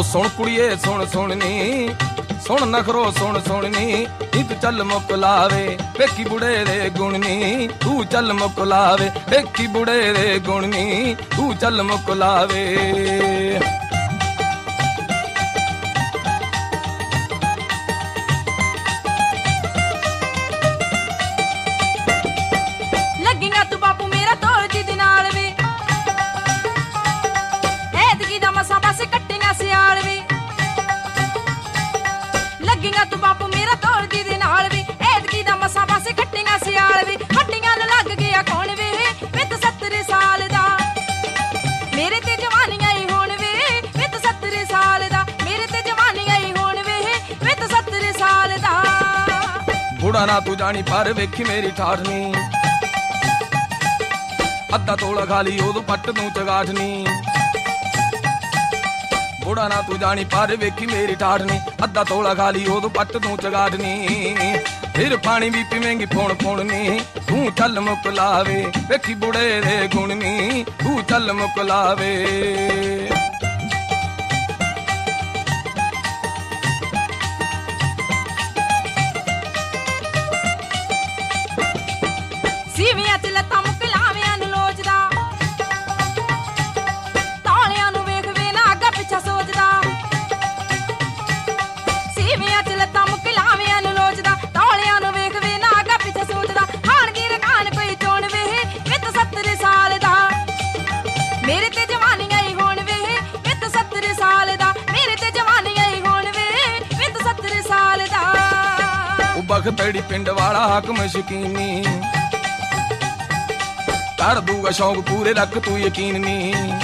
सुन कुड़िए सुन सुननी सुन नखरो सुन सुननी नी तू चल मुकलावे वेखी बुढ़े दे गुणनी तू चल मुकलावे वेखी बुढ़े दे गुणनी तू चल मुकलावे। लगेगा तू बापू मेरा तोड़ दी नाल वे ऐदगी दा मसा बस कट्टेगा सियाल वे। लगेगा तू बापू मेरा तोड़ दी नाल वे ऐदगी दा मसा बस कट्टेगा सियाल वे। हड्डियां न लग गया कौन वे वे तू 70 साल दा मेरे ते जवानियां ही होण वे वे तू 70 साल दा मेरे ते जवानियां ही होण वे तू 70 साल दा। बुढ़ा ना तू जानी पर वेखी मेरी ठाठनी अद्धा तोला खाली उदू पट तू चगाठनी। बुढ़ा ना तू जानी पर वेखी मेरी ठाठनी अद्धा तोला खाली उदू पट तू चगाठनी। फिर पानी भी पीवेंगी पुण पुणनी तू चल मुकलावे वेखी बुढ़े दे गुणनी तू चल मुकलावे। सीवियां च लत्तां मुकलावियां नु लोचदा तौलियां नु वेख वे ना अग्गा पिछा सोचदा। सीवियां च लत्तां मुकलावियां नु लोचदा तौलियां नु वेख वे ना अग्गा पिछा सोचदा। खान दी रकान कोई चोण वे वे तू 70 साल दा मेरे ते जवानियां ही होण वे वे तू 70 साल दा मेरे ते जवानियां ही होण वे वे तू 70 साल दा। ओ बखतड़ी पिंड वाला हाकम शकीनी कर दूगा शौक पूरे रख तू यकीन नी।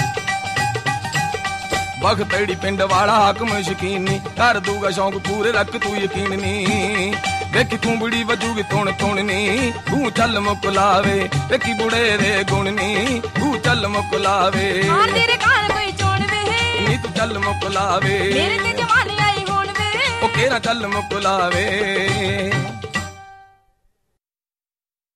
बखतड़ी पिंड वाला हाकम शकीनी कर दूगा शौक पूरे रख तू यकीन नी। वेखी कुंबड़ी वजूगी तुण तुणनी तू चल मुकलावे वेखी बुढ़े दे गुणनी तू चल मुकलावे। खान दी रकान कोई चोण वे नी तू चल मुकलावे मेरे ते जवानियां ही होण वे ओ केरा चल मुकलावे।